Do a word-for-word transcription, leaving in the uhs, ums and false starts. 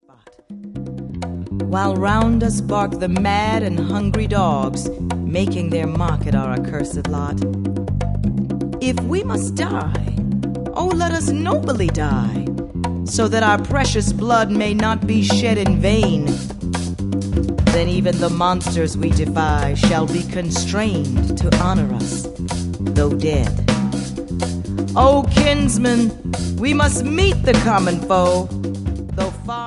spot. While round us bark the mad and hungry dogs, making their mock at our accursed lot. If we must die, oh, let us nobly die, so that our precious blood may not be shed in vain. Then even the monsters we defy shall be constrained to honor us, though dead. O kinsmen, we must meet the common foe, though far